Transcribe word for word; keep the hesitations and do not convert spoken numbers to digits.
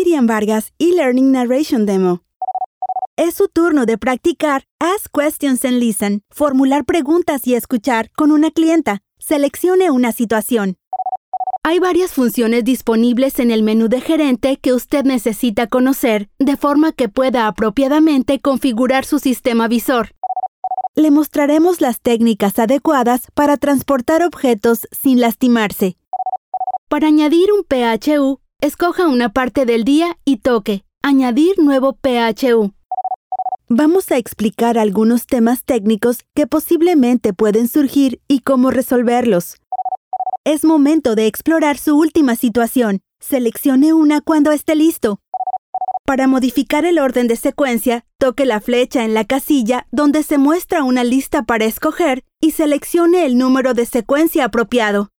Miriam Vargas, eLearning Narration Demo. Es su turno de practicar Ask Questions and Listen, formular preguntas y escuchar con una clienta. Seleccione una situación. Hay varias funciones disponibles en el menú de gerente que usted necesita conocer, de forma que pueda apropiadamente configurar su sistema visor. Le mostraremos las técnicas adecuadas para transportar objetos sin lastimarse. Para añadir un P H U, escoja una parte del día y toque Añadir nuevo P H U. Vamos a explicar algunos temas técnicos que posiblemente pueden surgir y cómo resolverlos. Es momento de explorar su última situación. Seleccione una cuando esté listo. Para modificar el orden de secuencia, toque la flecha en la casilla donde se muestra una lista para escoger y seleccione el número de secuencia apropiado.